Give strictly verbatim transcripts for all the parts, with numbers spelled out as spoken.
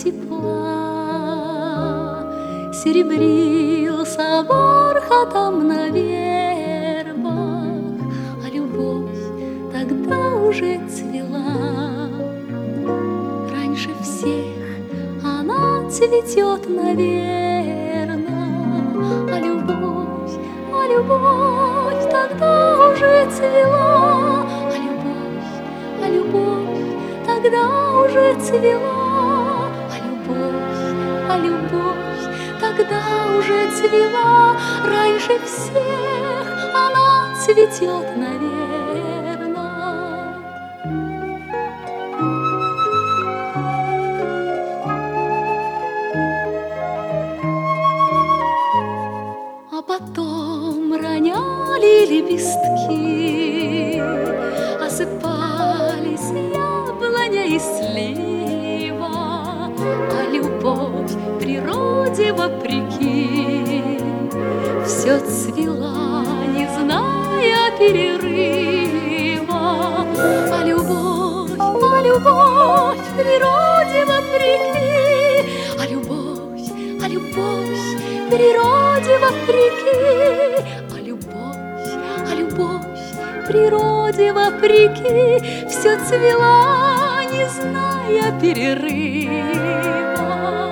тепла, серебрился бархатом на вербах, а любовь тогда уже цвела. Раньше всех она цветет, наверно, а любовь, а любовь тогда уже цвела, а любовь, а любовь тогда уже цвела, а любовь, а любовь тогда уже цвела. Раньше всех она цветет, наверно. А потом роняли лепестки, осыпались яблоня и слива, а любовь природе вопреки все цвела, не зная перерыва. А любовь, а любовь природе вопреки, а любовь, а любовь природе вопреки, а любовь, а любовь природе вопреки все цвела, не зная перерыва.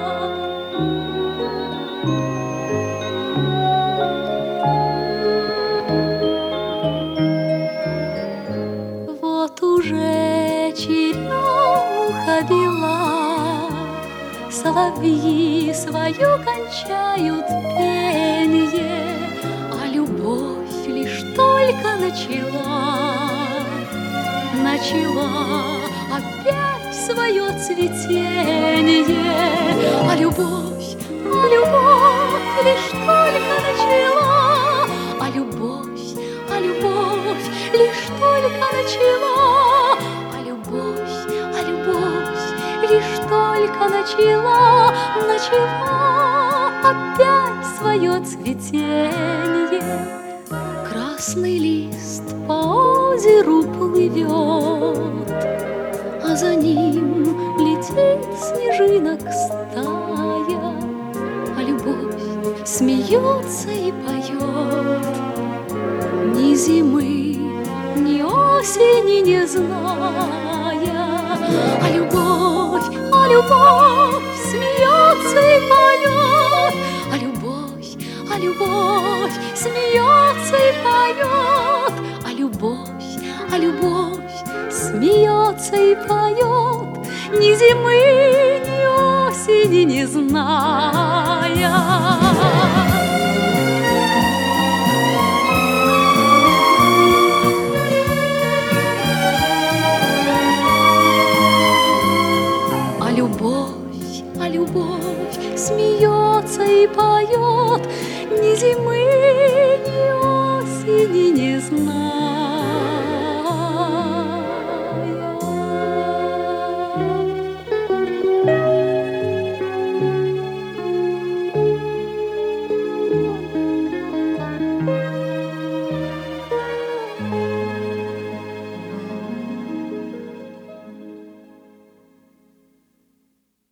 Вот уже черемуха бела, соловьи свое кончают пенье, а любовь лишь только начала, начала опять свое цветение. А любовь, а любовь лишь только начала, а любовь, а любовь лишь только начала, а любовь, а любовь лишь только начала, начала опять свое цветение. Красный лист по озеру плывет, а за ним летит снежинок стая, а любовь смеется и поет, ни зимы, ни осени не зная. А любовь, а любовь смеется и поет, а любовь, а любовь смеется и поет, а любовь, а любовь смеется и поет, ни зимы, ни осени не зная. А любовь, а любовь смеется и поет, ни зимы,